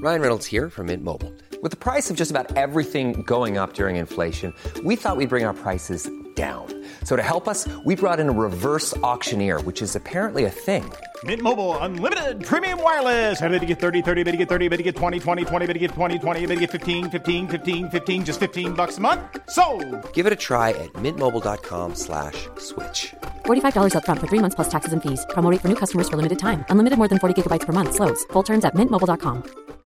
Ryan Reynolds here from Mint Mobile. With the price of just about everything going up during inflation, we thought we'd bring our prices down. So to help us, we brought in a reverse auctioneer, which is apparently a thing. Mint Mobile Unlimited Premium Wireless. How to get 30, 30, bit to get 30, bit to get 20, 20, 20, bit to get 20, 20, bit to get 15, 15, 15, 15, just $15 a month? Sold! Give it a try at mintmobile.com/switch. $45 up front for 3 months plus taxes and fees. Promo rate for new customers for limited time. Unlimited more than 40 gigabytes per month. Slows full terms at mintmobile.com.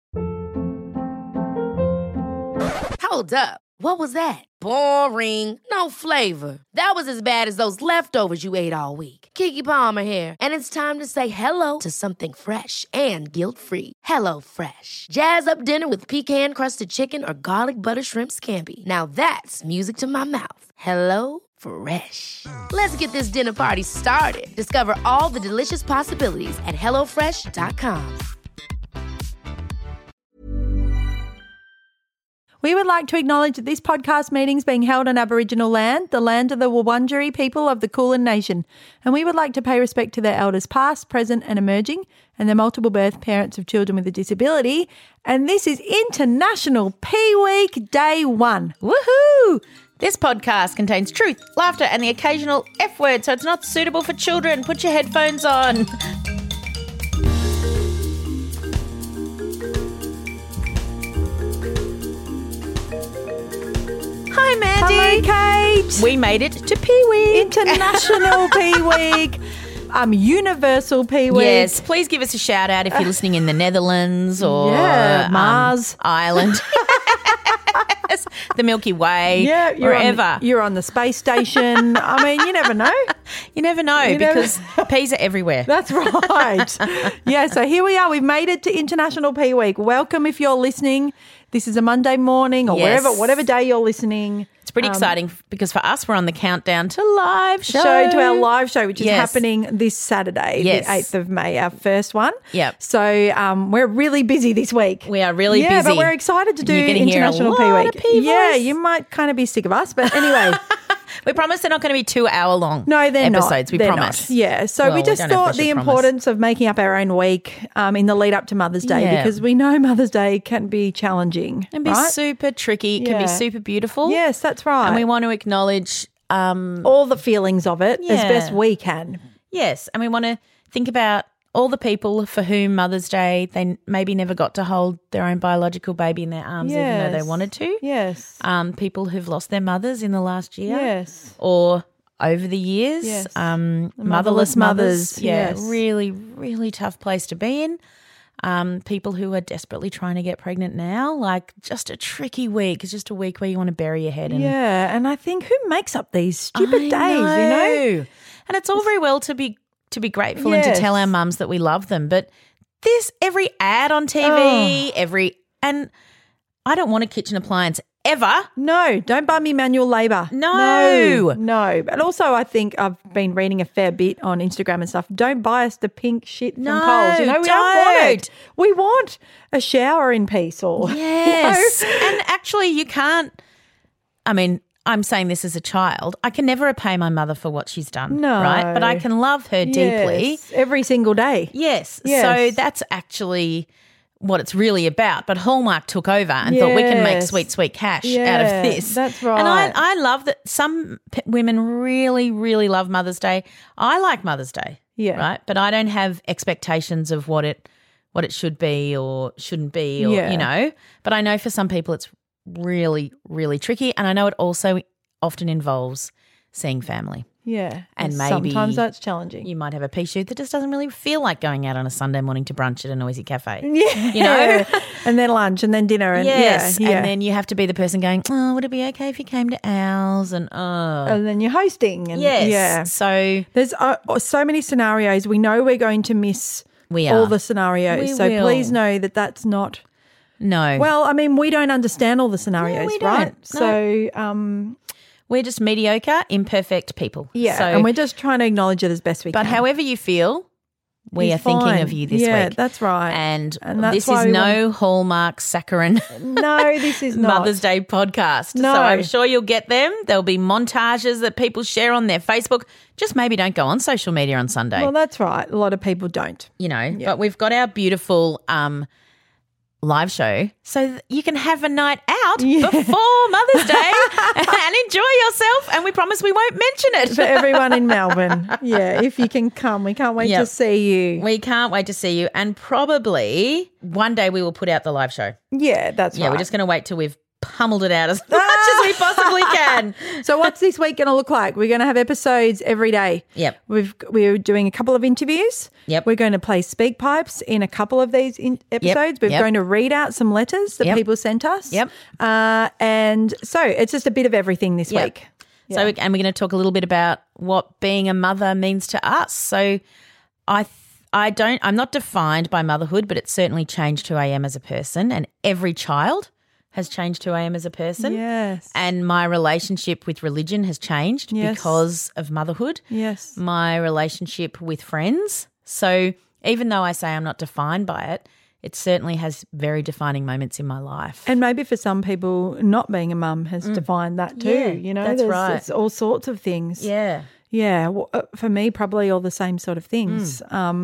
Hold up. What was that? Boring. No flavor. That was as bad as those leftovers you ate all week. Keke Palmer here. And it's time to say hello to something fresh and guilt-free. Hello Fresh. Jazz up dinner with pecan-crusted chicken or garlic butter shrimp scampi. Now that's music to my mouth. Hello Fresh. Let's get this dinner party started. Discover all the delicious possibilities at hellofresh.com. We would like to acknowledge that this podcast meeting is being held on Aboriginal land, the land of the Wurundjeri people of the Kulin Nation, and we would like to pay respect to their elders past, present and emerging, and their multiple birth parents of children with a disability. And this is International Pee Week Day 1. Woohoo! This podcast contains truth, laughter and the occasional F word, so it's not suitable for children. Put your headphones on. Hi, Mandy. Hello, Kate. We made it to Pee Week. International Pee Week. Universal Pee Week. Yes, please give us a shout out if you're listening in the Netherlands or Mars, Ireland. The Milky Way, wherever. You're on the space station. I mean, you never know. You never know because peas are everywhere. That's right. Yeah, so here we are. We've made it to International Pee Week. Welcome if you're listening. This is a Monday morning or whatever day you're listening. It's pretty exciting because for us, we're on the countdown to live show. To our live show, which is happening this Saturday, the 8th of May, our first one. Yep. So we're really busy this week. We are really busy. Yeah, but we're excited to do International Pee Week. Yeah, you might kind of be sick of us, but anyway. We promise they're not going to be 2 hour long episodes. We promise. Not. Yeah. So we just thought the importance of making up our own week in the lead up to Mother's Day because we know Mother's Day can be challenging. It can be super tricky. It can be super beautiful. Yes, that's right. And we want to acknowledge all the feelings of it as best we can. Yes. And we want to think about all the people for whom Mother's Day, they maybe never got to hold their own biological baby in their arms even though they wanted to. Yes. People who've lost their mothers in the last year. Yes. Or over the years. Yes. Motherless mothers. Yes. Really, really tough place to be in. People who are desperately trying to get pregnant now, like just a tricky week. It's just a week where you want to bury your head in. Yeah, and I think who makes up these stupid days, you know? And it's all very well to be grateful and to tell our mums that we love them. But every ad on TV, and I don't want a kitchen appliance ever. No, don't buy me manual labour. No. And also I think I've been reading a fair bit on Instagram and stuff. Don't buy us the pink shit from Coles. You know, we don't want it. We want a shower in peace or yes. You know? And actually you can't, I mean, I'm saying this as a child. I can never repay my mother for what she's done. No. Right? But I can love her deeply. Every single day. Yes. So that's actually what it's really about. But Hallmark took over and thought we can make sweet, sweet cash out of this. That's right. And I love that some women really, really love Mother's Day. I like Mother's Day. Yeah. Right? But I don't have expectations of what it should be or shouldn't be or, you know. But I know for some people it's really, really tricky. And I know it also often involves seeing family. Yeah. And maybe sometimes that's challenging. You might have a pea shoot that just doesn't really feel like going out on a Sunday morning to brunch at a noisy cafe. Yeah. You know? And then lunch and then dinner. And yes. And then you have to be the person going, oh, would it be okay if you came to ours? And then you're hosting. And, yes. Yeah. So there's so many scenarios. We know we're going to miss all the scenarios. Please know that that's not. No. Well, I mean, we don't understand all the scenarios, right? No. So we're just mediocre, imperfect people. Yeah, so, and we're just trying to acknowledge it as best we can. But however you feel, we are thinking of you this week. Yeah, that's right. And that's this is no Hallmark saccharine. No, this is not. Mother's Day podcast. No. So I'm sure you'll get them. There'll be montages that people share on their Facebook. Just maybe don't go on social media on Sunday. Well, that's right. A lot of people don't. You know, but we've got our beautiful live show so that you can have a night out before Mother's Day and enjoy yourself, and we promise we won't mention it. For everyone in Melbourne. Yeah, if you can come. We can't wait to see you. We can't wait to see you, and probably one day we will put out the live show. Yeah, that's right. Yeah, we're just going to wait till we've pummeled it out as much as we possibly can. So what's this week going to look like? We're going to have episodes every day. Yep. We're doing a couple of interviews. Yep. We're going to play speak pipes in a couple of these episodes. We're going to read out some letters that people sent us. Yep. And so it's just a bit of everything this week. So, and we're going to talk a little bit about what being a mother means to us. So I'm not defined by motherhood, but it's certainly changed who I am as a person, and every child has changed who I am as a person. Yes. And my relationship with religion has changed because of motherhood. Yes. My relationship with friends. So even though I say I'm not defined by it, it certainly has very defining moments in my life. And maybe for some people, not being a mum has defined that too. Yeah, you know, that's right. There's all sorts of things. Yeah. Yeah. Well, for me, probably all the same sort of things.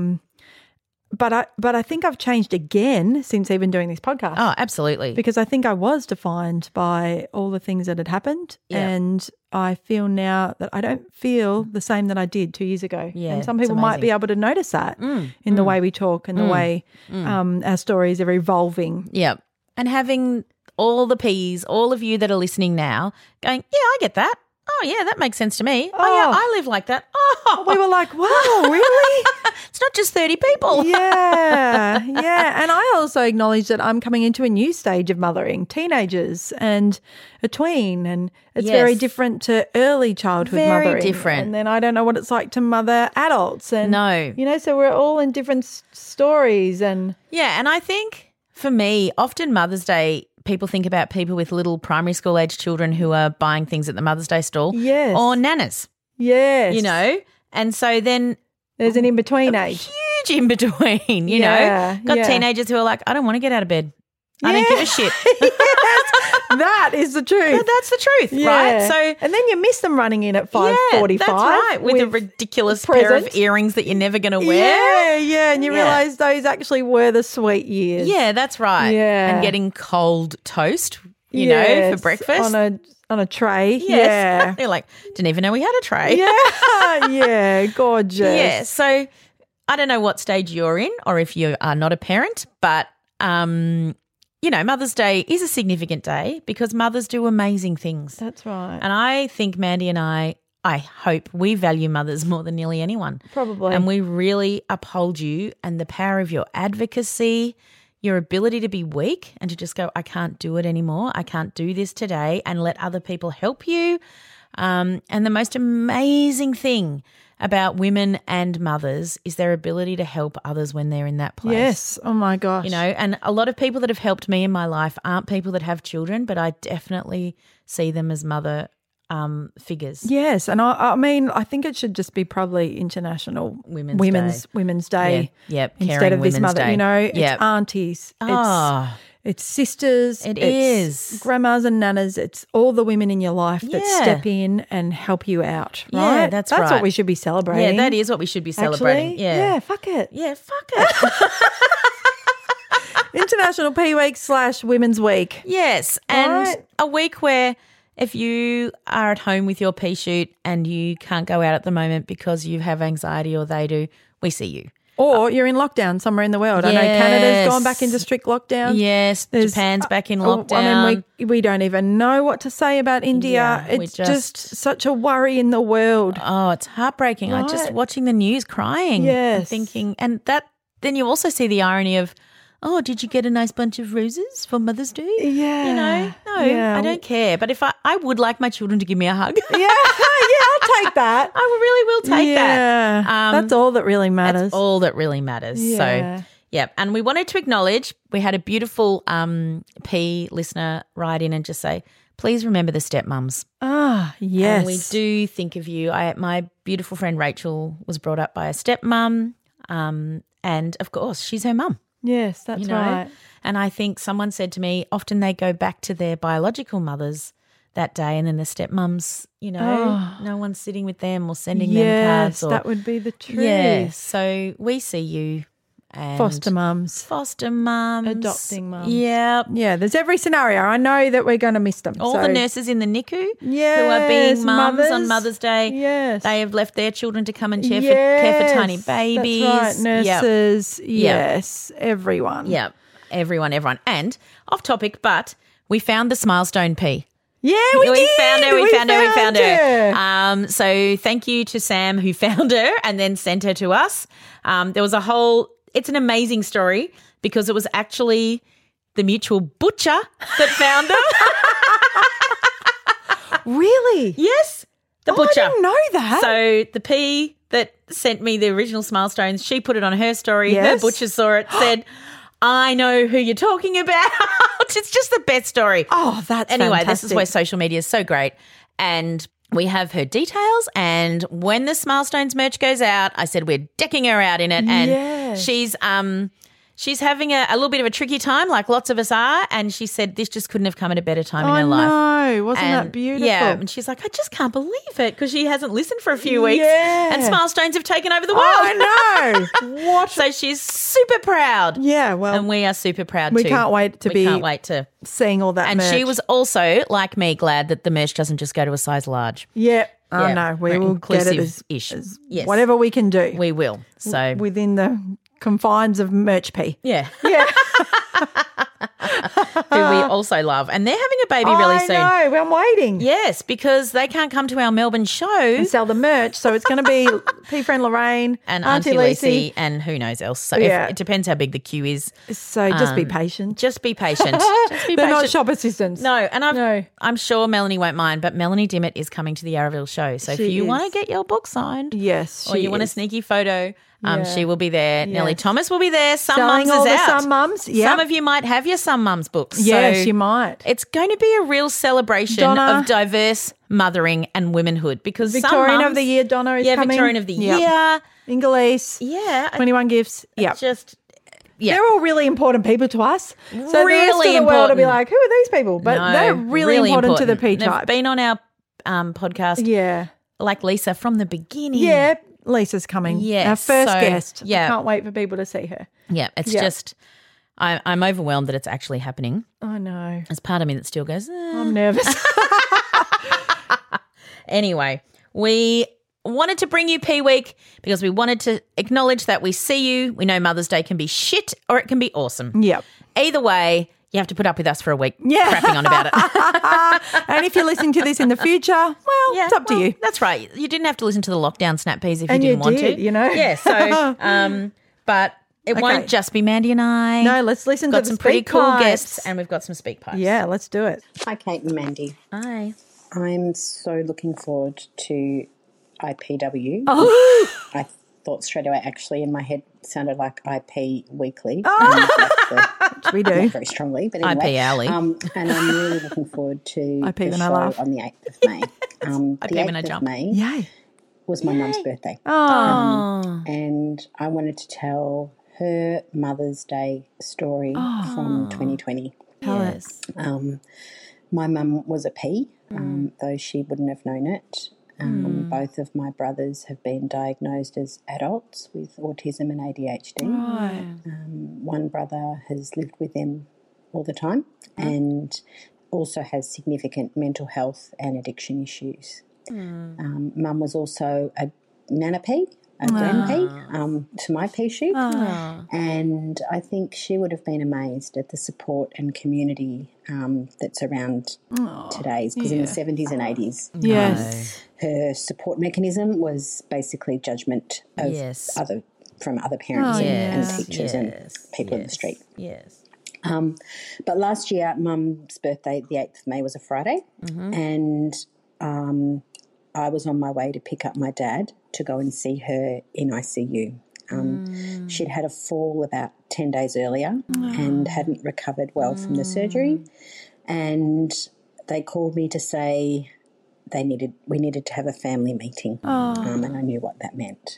But I think I've changed again since even doing this podcast. Oh, absolutely. Because I think I was defined by all the things that had happened, and I feel now that I don't feel the same that I did 2 years ago. Yeah, and some people might be able to notice that in the way we talk and the way our stories are evolving. Yeah. And having all the P's, all of you that are listening now going, yeah, I get that. Oh, yeah, that makes sense to me. Oh, yeah, I live like that. Oh, we were like, wow, really? It's not just 30 people. Yeah. And I also acknowledge that I'm coming into a new stage of mothering, teenagers and a tween, and it's very different to early childhood mothering. Very different. And then I don't know what it's like to mother adults. And, no. You know, so we're all in different stories. And yeah, and I think for me, often Mother's Day, people think about people with little primary school age children who are buying things at the Mother's Day stall. Yes. Or nanas. Yes. You know? And so then there's an in-between age. Huge in-between, you know? Got teenagers who are like, I don't want to get out of bed. I don't give a shit. That is the truth. That's the truth, right? So, and then you miss them running in at 5:45. That's right, with a ridiculous pair of earrings that you're never going to wear. Yeah, and you realise those actually were the sweet years. Yeah, that's right. Yeah. And getting cold toast, you know, for breakfast. On a tray. Yes. Yeah. You're like, didn't even know we had a tray. Yeah, gorgeous. Yeah, so I don't know what stage you're in or if you are not a parent, but you know, Mother's Day is a significant day because mothers do amazing things. That's right. And I think Mandy and I hope we value mothers more than nearly anyone. Probably. And we really uphold you and the power of your advocacy, your ability to be weak and to just go, I can't do it anymore. I can't do this today, and let other people help you. And the most amazing thing about women and mothers is their ability to help others when they're in that place. Yes. Oh, my gosh. You know, and a lot of people that have helped me in my life aren't people that have children, but I definitely see them as mother figures. Yes, and I mean, I think it should just be probably International Women's Day. Yep. Instead of this Women's mother, Day. you know, it's aunties, it's sisters, it's grandmas and nanas, it's all the women in your life that step in and help you out, right? Yeah, that's what right. we should be celebrating. Yeah, that is what we should be celebrating. Actually, yeah, fuck it. Yeah, fuck it. International P Week / Women's Week. Yes, and a week where if you are at home with your pea shoot and you can't go out at the moment because you have anxiety or they do, we see you. Or you're in lockdown somewhere in the world. I know Canada's gone back into strict lockdown. Yes, Japan's back in lockdown. I mean, we don't even know what to say about India. Yeah, it's just such a worry in the world. Oh, it's heartbreaking. Right? I just watching the news crying. Yes. And thinking, and that then you also see the irony of, oh, did you get a nice bunch of roses for Mother's Day? Yeah. You know, no, I don't care. But if I would like my children to give me a hug. Yeah, I'll take that. I really will take that. That's all that really matters. That's all that really matters. Yeah. So, yeah. And we wanted to acknowledge, we had a beautiful P listener write in and just say, please remember the stepmums. Ah, yes. And we do think of you. My beautiful friend Rachel was brought up by a stepmum, and of course she's her mum. Yes, that's right. And I think someone said to me, often they go back to their biological mothers that day, and then the stepmums, you know, no one's sitting with them or sending them cards. Yes, that would be the truth. Yeah, so we see you and foster mums. Adopting mums. Yeah. Yeah, there's every scenario. I know that we're going to miss them. All the nurses in the NICU yes, who are being mums mothers. on Mother's Day. Yes. They have left their children to come and care for tiny babies. That's right, nurses. Yep. Yes, everyone. Yeah, everyone. And off topic, but we found the Smilestone P. Yeah, we did. We found her. So thank you to Sam who found her and then sent her to us. There was it's an amazing story because it was actually the mutual butcher that found them. Really? Yes, the butcher. I didn't know that. So the P that sent me the original Smilestones, she put it on her story. Yes. Her butcher saw it, said, I know who you're talking about. It's just the best story. Oh, that's Anyway, fantastic. This is where social media is so great. And we have her details. And when the Smilestones merch goes out, I said we're decking her out in it. And Yes. she's having a little bit of a tricky time, like lots of us are. And she said this just couldn't have come at a better time in her life. No, wasn't that beautiful? Yeah, and she's like, I just can't believe it because she hasn't listened for a few weeks. Yeah. And Smilestones have taken over the world. I know. What? So she's super proud. Yeah, well, And we are super proud we too. can't wait to We can't wait to. seeing all that And merch. she was also, like me, glad that the merch doesn't just go to a size large. Yeah. Oh, Yeah, no, we we're will get it inclusive-ish. as Yes. whatever we can do. We will. So, within the confines of Merch P. yeah. Yeah. Who we also love. And they're having a baby really soon. I know. I'm waiting. Yes, because they can't come to our Melbourne show. And sell the merch. So it's going to be P Friend Lorraine And Auntie Lucy and who knows else. So Yeah. it depends how big the queue is. So just be patient. Just be patient. Just be They're not patient. shop assistants. No, and No. I'm sure Melanie won't mind, but Melanie Dimmitt is coming to the Yarraville show. So if She you is. want to get your book signed Yes, or she you want a is. sneaky photo, Yeah. she will be there. Nellie Yes. Thomas will be there. Some Selling Mums all is the out. Some Mums, yep. Some of you might have your Some Mums books. Yes, so you might. It's going to be a real celebration Donna. of diverse mothering and womanhood because some Victorian mums, of the Year, Donna is coming. Victorian of the Yep. Year. Ingolese. Yeah. 21 gifts. Yeah. Just, yeah. They're all really important people to us. So the rest of Really the world will be important. like, who are these people? But No, they're really important to the P They've tribe. been on our podcast, Yeah. like Lisa from the beginning. Yeah. Lisa's coming. Yes, Our first so, guest. yeah. I can't wait for people to see her. Yeah, it's Yeah. just I'm overwhelmed that it's actually happening. I know. There's part of me that still goes, I'm nervous. Anyway, we wanted to bring you P Week because we wanted to acknowledge that we see you. We know Mother's Day can be shit or it can be awesome. Yep. Either way, you have to put up with us for a week Yeah. crapping on about it. And if you're listening to this in the future, well, it's up to you. That's right. You didn't have to listen to the lockdown snap peas if And you you didn't want did, to. you know. Yeah, so but it Okay. won't just be Mandy and I. No, let's listen We've got to the some pretty speak cool pipes. guests and we've got some speak pipes. Yeah, let's do it. Hi, Kate and Mandy. Hi. I'm so looking forward to IPW. Oh. I thought straight away, actually, in my head, sounded like IP Weekly. Which we do. Not very strongly, but anyway. IP Alley. And I'm really looking forward to IP the when I show laugh. on the 8th of May. The when I 8th of jump. May Yay. was my mum's birthday. Oh. And I wanted to tell her Mother's Day story from 2020. Yes. My mum was a P, though she wouldn't have known it. Both of my brothers have been diagnosed as adults with autism and ADHD. Right. One brother has lived with them all the time and also has significant mental health and addiction issues. Mum was also a Nana P, a Glen P, to my P shoot. And I think she would have been amazed at the support and community that's around today's, because in the 70s and 80s, Yes. her support mechanism was basically judgment of Yes. from other parents and Yes, teachers and people in the yes, street. Yes. But last year, Mum's birthday, the 8th of May, was a Friday, and I was on my way to pick up my dad to go and see her in ICU. She'd had a fall about 10 days earlier and hadn't recovered well from the surgery, and they called me to say we needed to have a family meeting, and I knew what that meant.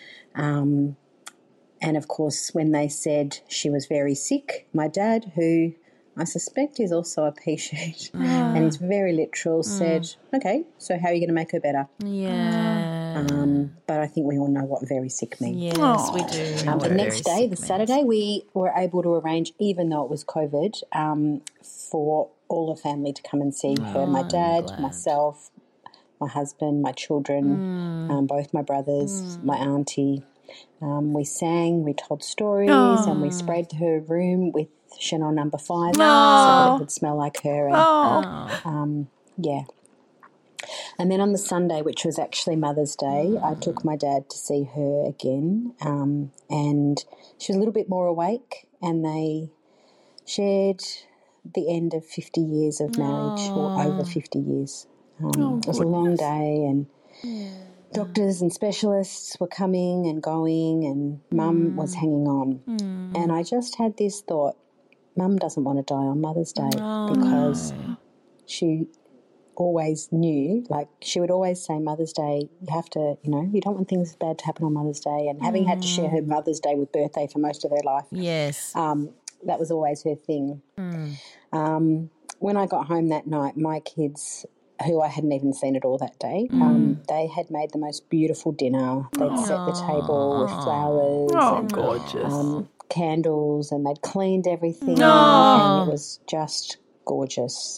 And, of course, when they said she was very sick, my dad, who I suspect is also a patient and is very literal, said, okay, so how are you going to make her better? Yeah. But I think we all know what very sick means. Yes, we do. The next day, the Saturday, we were able to arrange, even though it was COVID, for all the family to come and see her, my dad, myself, my husband, my children, both my brothers, my auntie. We sang, we told stories, and we sprayed her room with Chanel No. 5 so that it would smell like her. And, And then on the Sunday, which was actually Mother's Day, I took my dad to see her again, and she was a little bit more awake, and they shared the end of 50 years of marriage, or over 50 years. It was a long day, and doctors and specialists were coming and going, and Mum was hanging on. And I just had this thought, Mum doesn't want to die on Mother's Day because she always knew, like she would always say Mother's Day, you have to, you don't want things bad to happen on Mother's Day. And having had to share her Mother's Day with birthday for most of her life, that was always her thing. When I got home that night, my kids, who I hadn't even seen at all that day, they had made the most beautiful dinner. They'd set the table with flowers and gorgeous. Candles, and they'd cleaned everything, and it was just gorgeous.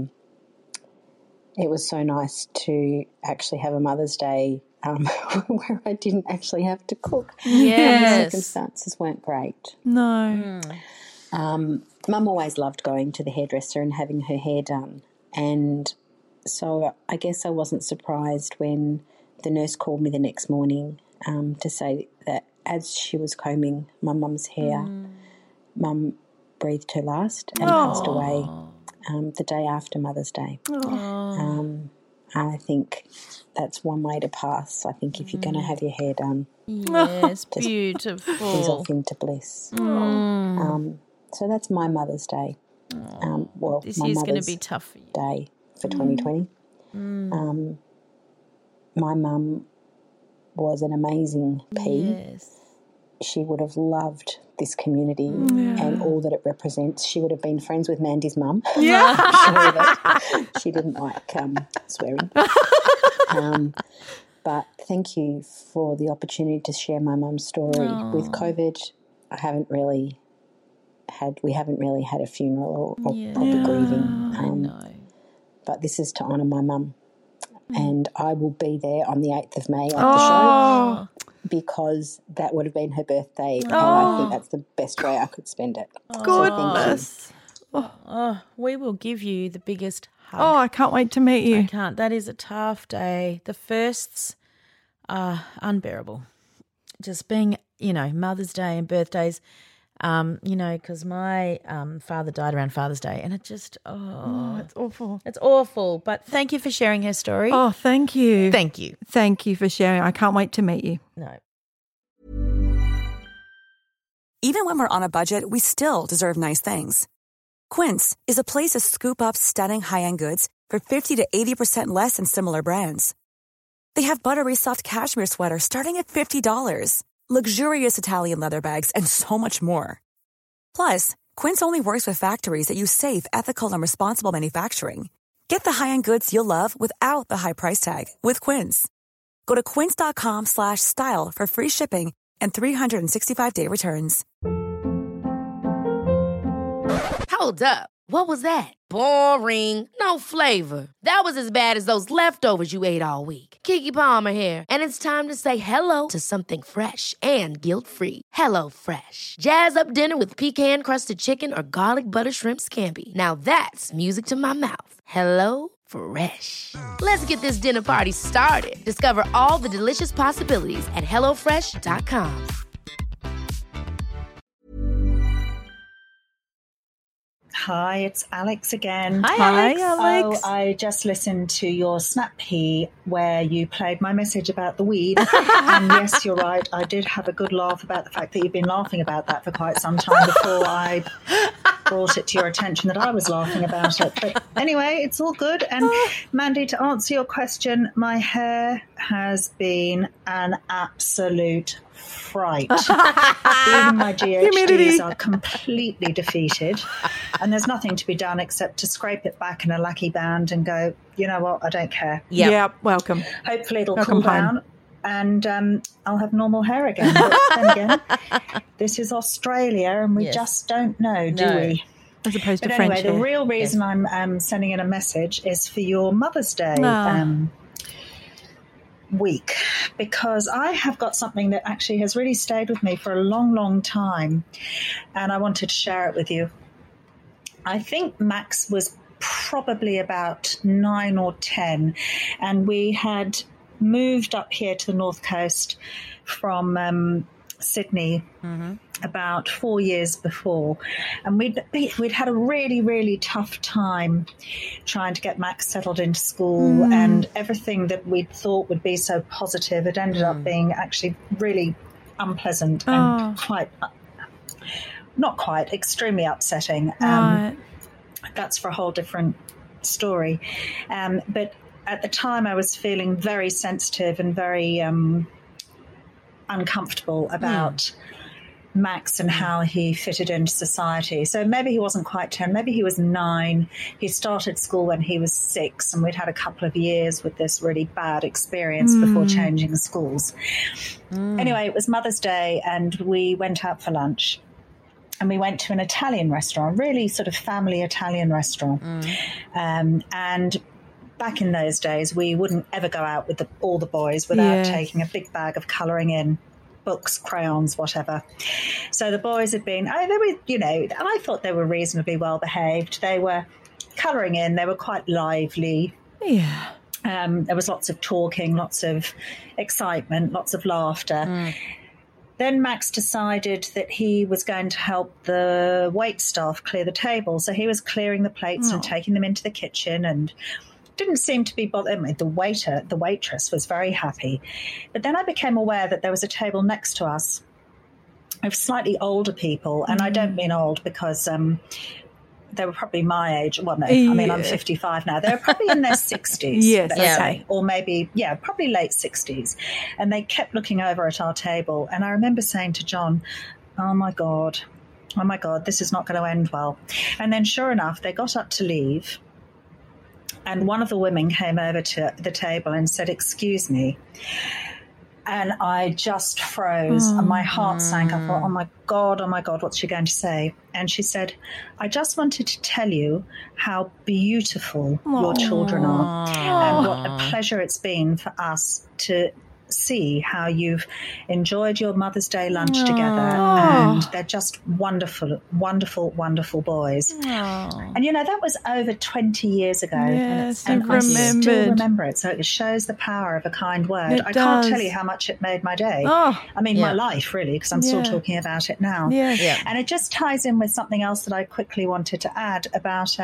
It was so nice to actually have a Mother's Day where I didn't actually have to cook. The circumstances weren't great. No. Mum always loved going to the hairdresser and having her hair done, and so I guess I wasn't surprised when the nurse called me the next morning to say that as she was combing my mum's hair, Mum breathed her last and passed away the day after Mother's Day. I think that's one way to pass. I think if you're going to have your hair done, beautiful. Ease off into bliss. So that's my Mother's Day. This year's going to be tough for you. Day for 2020. My mum was an amazing She would have loved this community and all that it represents. She would have been friends with Mandy's mum. I'm sure that she didn't like swearing. But thank you for the opportunity to share my mum's story. With COVID, we haven't really had a funeral or proper grieving. I know. But this is to honour my mum. And I will be there on the 8th of May at the show because that would have been her birthday, and I think that's the best way I could spend it. Goodness. We will give you the biggest hug. I can't wait to meet you. I can't. That is a tough day. The firsts are unbearable. Just being, Mother's Day and birthdays. Because my father died around Father's Day, and it just, it's awful. It's awful. But thank you for sharing her story. Oh, thank you. Thank you. Thank you for sharing. I can't wait to meet you. No. Even when we're on a budget, we still deserve nice things. Quince is a place to scoop up stunning high-end goods for 50 to 80% less than similar brands. They have buttery soft cashmere sweaters starting at $50. Luxurious Italian leather bags, and so much more. Plus, Quince only works with factories that use safe, ethical, and responsible manufacturing. Get the high-end goods you'll love without the high price tag with Quince. Go to quince.com/style for free shipping and 365-day returns. Hold up. What was that? Boring. No flavor. That was as bad as those leftovers you ate all week. Keke Palmer here, and it's time to say hello to something fresh and guilt-free. HelloFresh. Jazz up dinner with pecan-crusted chicken or garlic butter shrimp scampi. Now that's music to my mouth. HelloFresh. Let's get this dinner party started. Discover all the delicious possibilities at HelloFresh.com. Hi, it's Alex again. Hi, Alex. Oh, I just listened to your Snappy where you played my message about the weed. And yes, you're right. I did have a good laugh about the fact that you've been laughing about that for quite some time before I brought it to your attention that I was laughing about it. But anyway, it's all good. And Mandy, to answer your question, my hair has been an absolute fright. Even my GHDs are completely defeated, and there's nothing to be done except to scrape it back in a lackey band and go, you know what, I don't care. Yeah, welcome. Hopefully it'll welcome cool down. and I'll have normal hair again. But then again, this is Australia, and we just don't know, do we? As opposed to anyway, French the hair. real reason I'm sending in a message is for your Mother's Day week, because I have got something that actually has really stayed with me for a long, long time, and I wanted to share it with you. I think Max was probably about 9 or 10, and we had moved up here to the North Coast from Sydney about 4 years before, and we'd had a really, really tough time trying to get Max settled into school, and everything that we thought would be so positive, it ended up being actually really unpleasant and extremely upsetting. That's for a whole different story. But at the time I was feeling very sensitive and very uncomfortable about Max and how he fitted into society. So maybe he wasn't quite 10, maybe he was 9. He started school when he was 6, and we'd had a couple of years with this really bad experience before changing schools. Anyway, it was Mother's Day, and we went out for lunch. And we went to an Italian restaurant, really sort of family Italian restaurant. And back in those days, we wouldn't ever go out with all the boys without taking a big bag of colouring in, books, crayons, whatever. So the boys had been, they were, and I thought they were reasonably well behaved. They were colouring in, they were quite lively. Yeah. There was lots of talking, lots of excitement, lots of laughter. Then Max decided that he was going to help the wait staff clear the table. So he was clearing the plates and taking them into the kitchen, and didn't seem to be bothered. The waitress was very happy. But then I became aware that there was a table next to us of slightly older people. And I don't mean old because they were probably my age. Well, no, I mean, I'm 55 now. They were probably in their 60s, let's say, or maybe, probably late 60s. And they kept looking over at our table. And I remember saying to John, oh, my God, this is not going to end well. And then sure enough, they got up to leave. And one of the women came over to the table and said, excuse me. And I just froze and my heart sank. I thought, oh my God, what's she going to say? And she said, I just wanted to tell you how beautiful your children are and what a pleasure it's been for us to see how you've enjoyed your Mother's Day lunch together. And they're just wonderful, wonderful, wonderful boys. And, that was over 20 years ago. Yes, and I still remember it. So it shows the power of a kind word. I can't tell you how much it made my day. I mean, my life, really, because I'm still talking about it now. And it just ties in with something else that I quickly wanted to add about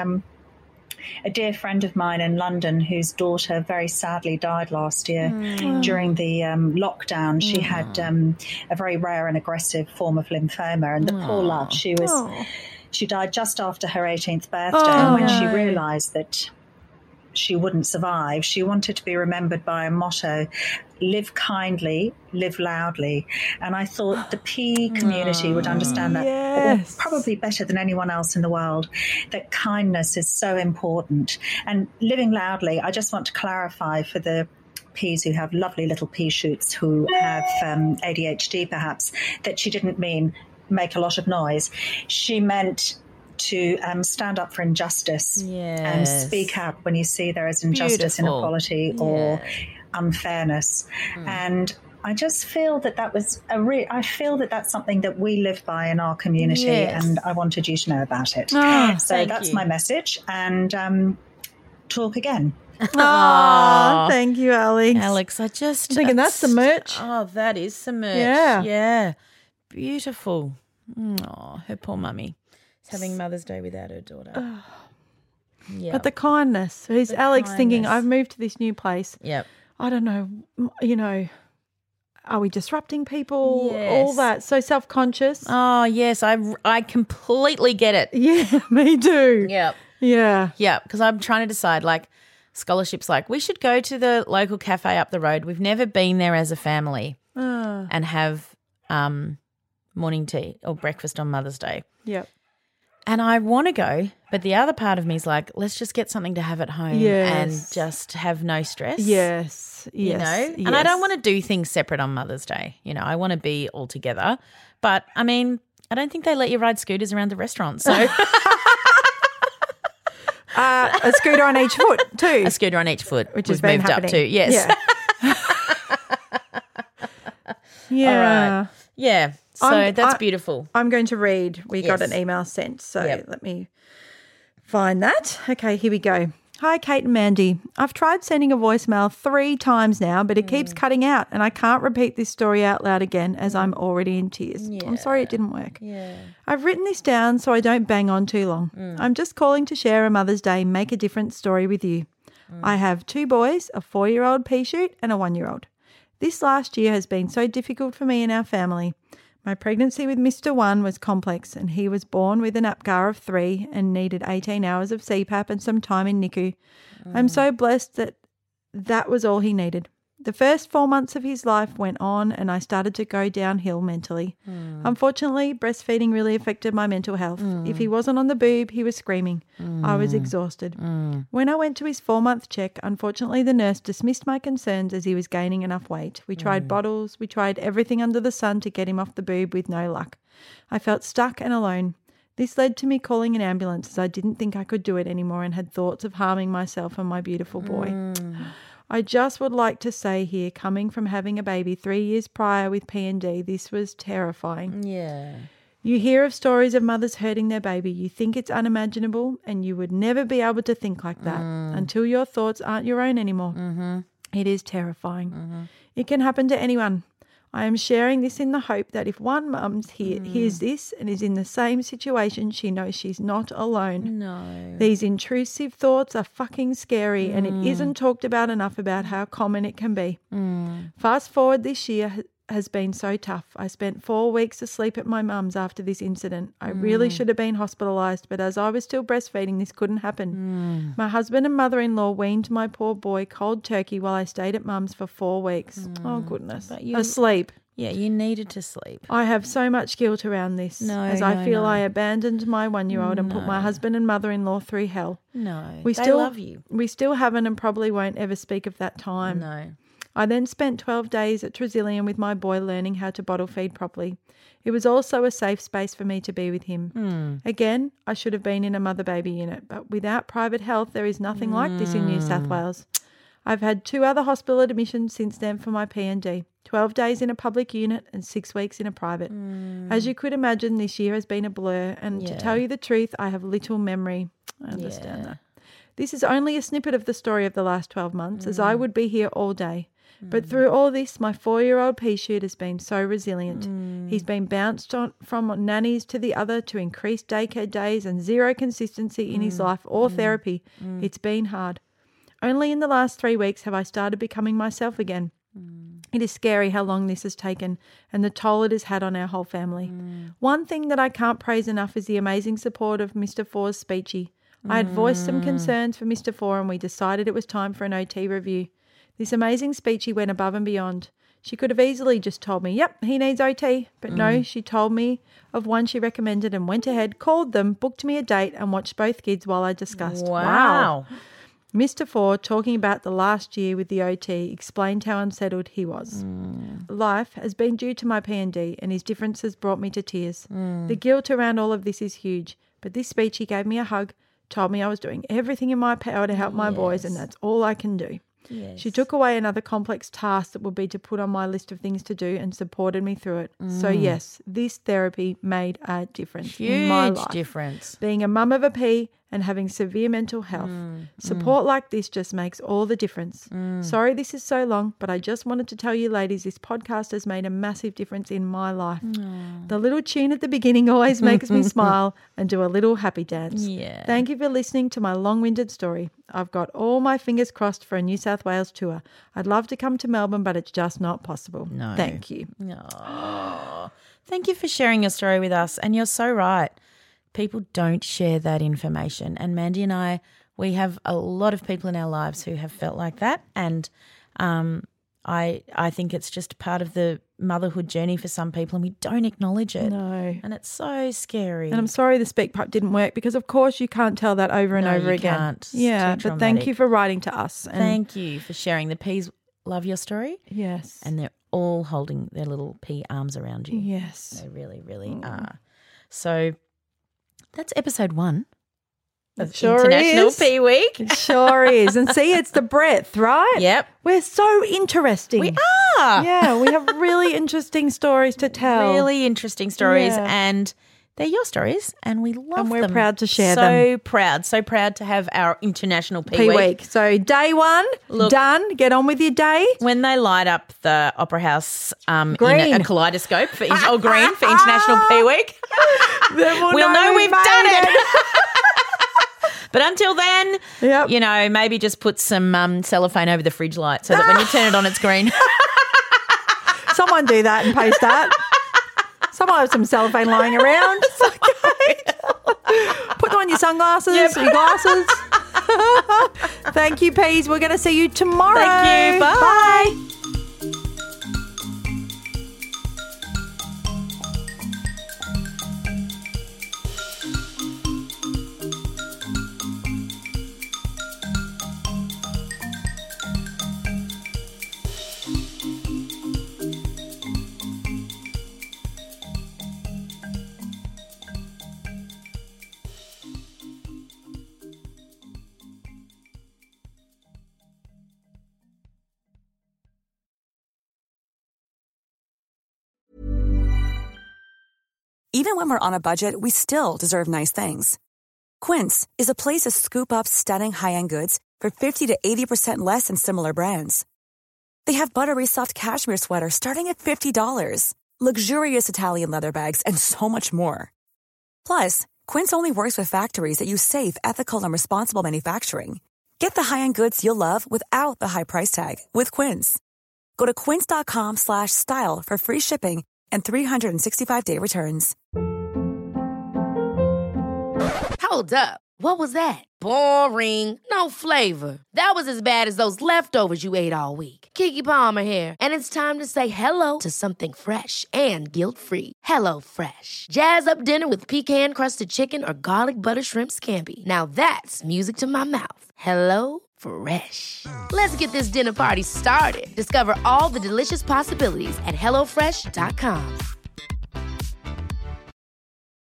a dear friend of mine in London whose daughter very sadly died last year during the lockdown. She had a very rare and aggressive form of lymphoma, and the poor love, she died just after her 18th birthday. And when she realised that she wouldn't survive, she wanted to be remembered by a motto: live kindly, live loudly. And I thought the P community would understand that probably better than anyone else in the world, that kindness is so important. And living loudly, I just want to clarify for the Ps who have lovely little pea shoots who have ADHD perhaps, that she didn't mean make a lot of noise. She meant to stand up for injustice and speak out when you see there is injustice, inequality or unfairness. And I just feel that was I feel that that's something that we live by in our community, and I wanted you to know about it. So that's my message, and talk again. Thank you, Alex. Alex, I'm thinking that's the merch. Oh, that is some merch. Yeah. Beautiful. Her poor mummy. Having Mother's Day without her daughter. But the kindness. Who's Alex thinking, I've moved to this new place. I don't know, are we disrupting people? All that. So self-conscious. Oh, yes. I completely get it. Yeah, me too. Yeah. Because I'm trying to decide, scholarships, we should go to the local cafe up the road. We've never been there as a family and have morning tea or breakfast on Mother's Day. And I want to go, but the other part of me is like, let's just get something to have at home and just have no stress. Yes. You know? And I don't want to do things separate on Mother's Day. You know, I want to be all together. But, I mean, I don't think they let you ride scooters around the restaurant. So a scooter on each foot too. A scooter on each foot, which was has been moved happening. up too. Yes. Yeah. All right. Yeah. So that's beautiful. I'm going to read. We got an email sent, so let me find that. Okay, here we go. Hi, Kate and Mandy. I've tried sending a voicemail 3 times now, but it keeps cutting out and I can't repeat this story out loud again as I'm already in tears. Yeah. I'm sorry it didn't work. Yeah. I've written this down so I don't bang on too long. I'm just calling to share a Mother's Day Make a Difference story with you. I have 2 boys, a 4-year-old pea shoot and a 1-year-old. This last year has been so difficult for me and our family. My pregnancy with Mr. 1 was complex and he was born with an APGAR of 3 and needed 18 hours of CPAP and some time in NICU. I'm so blessed that was all he needed. The first 4 months of his life went on and I started to go downhill mentally. Unfortunately, breastfeeding really affected my mental health. If he wasn't on the boob, he was screaming. I was exhausted. When I went to his 4-month check, unfortunately the nurse dismissed my concerns as he was gaining enough weight. We tried bottles, we tried everything under the sun to get him off the boob with no luck. I felt stuck and alone. This led to me calling an ambulance as I didn't think I could do it anymore and had thoughts of harming myself and my beautiful boy. I just would like to say here, coming from having a baby 3 years prior with P&D, this was terrifying. Yeah. You hear of stories of mothers hurting their baby. You think it's unimaginable and you would never be able to think like that until your thoughts aren't your own anymore. It is terrifying. It can happen to anyone. I am sharing this in the hope that if one mum hears this and is in the same situation, she knows she's not alone. No. These intrusive thoughts are fucking scary and it isn't talked about enough about how common it can be. Fast forward, this year has been so tough. I spent 4 weeks asleep at my mum's after this incident. I really should have been hospitalised, but as I was still breastfeeding, this couldn't happen. My husband and mother-in-law weaned my poor boy cold turkey while I stayed at mum's for 4 weeks. Oh, goodness. Asleep. Yeah, you needed to sleep. I have so much guilt around this I feel I abandoned my 1-year-old and put my husband and mother-in-law through hell. No, they still love you. We still haven't and probably won't ever speak of that time. No. I then spent 12 days at Tresillian with my boy learning how to bottle feed properly. It was also a safe space for me to be with him. Again, I should have been in a mother-baby unit, but without private health, there is nothing like this in New South Wales. I've had 2 other hospital admissions since then for my P&D, 12 days in a public unit and 6 weeks in a private. As you could imagine, this year has been a blur, and to tell you the truth, I have little memory. I understand that. This is only a snippet of the story of the last 12 months, as I would be here all day. But through all this, my 4-year-old pea shoot has been so resilient. He's been bounced on from nannies to the other to increased daycare days and zero consistency in his life or therapy. It's been hard. Only in the last 3 weeks have I started becoming myself again. It is scary how long this has taken and the toll it has had on our whole family. One thing that I can't praise enough is the amazing support of Mr. 4's speechy. I had voiced some concerns for Mr. 4 and we decided it was time for an OT review. This amazing speechy went above and beyond. She could have easily just told me, yep, he needs OT. But no, she told me of one she recommended and went ahead, called them, booked me a date and watched both kids while I discussed. Wow. Mr. 4, talking about the last year with the OT, explained how unsettled he was. Life has been due to my P&D and his differences brought me to tears. The guilt around all of this is huge. But this speechy gave me a hug, told me I was doing everything in my power to help my boys and that's all I can do. Yes. She took away another complex task that would be to put on my list of things to do and supported me through it. So yes, this therapy made a difference in my life. Huge difference. Being a mum of a pea and having severe mental health. Support like this just makes all the difference. Sorry this is so long, but I just wanted to tell you ladies this podcast has made a massive difference in my life. The little tune at the beginning always makes me smile and do a little happy dance. Yeah. Thank you for listening to my long-winded story. I've got all my fingers crossed for a New South Wales tour. I'd love to come to Melbourne, but it's just not possible. No. Thank you. Oh, thank you for sharing your story with us. And you're so right. People don't share that information. And Mandy and I, we have a lot of people in our lives who have felt like that. And I think it's just part of the motherhood journey for some people and we don't acknowledge it. No. And it's so scary. And I'm sorry the speak pipe didn't work because, of course, you can't tell that over and over again. Can't. It's yeah, too but thank you for writing to us. And thank you for sharing. The Peas love your story. Yes. And they're all holding their little pea arms around you. Yes. They really, really are. So that's episode 1. It sure International is. Pea Week. It sure is. And see, it's the breadth, right? Yep. We're so interesting. We are. Yeah, we have really interesting stories to tell. Really interesting stories. Yeah. And they're your stories and we love them. And we're proud to share them. So proud to have our International Pea Pea Week. Week. So day 1, done. Get on with your day. When they light up the Opera House in Green. a kaleidoscope for green for International Pea Week, we'll know we've done it. But until then, you know, maybe just put some cellophane over the fridge light so that when you turn it on, it's green. Someone do that and post that. Someone have some cellophane lying around. Put on your sunglasses, your glasses. Thank you, Peas. We're going to see you tomorrow. Thank you. Bye. Even when we're on a budget, we still deserve nice things. Quince is a place to scoop up stunning high-end goods for 50 to 80% less than similar brands. They have buttery soft cashmere sweaters starting at $50, luxurious Italian leather bags, and so much more. Plus, Quince only works with factories that use safe, ethical, and responsible manufacturing. Get the high-end goods you'll love without the high price tag with Quince. Go to quince.com/style for free shipping and 365-day returns. Hold up. What was that? Boring. No flavor. That was as bad as those leftovers you ate all week. Keke Palmer here. And it's time to say hello to something fresh and guilt-free. Hello Fresh. Jazz up dinner with pecan-crusted chicken or garlic butter shrimp scampi. Now that's music to my mouth. Hello Fresh. Let's get this dinner party started. Discover all the delicious possibilities at HelloFresh.com.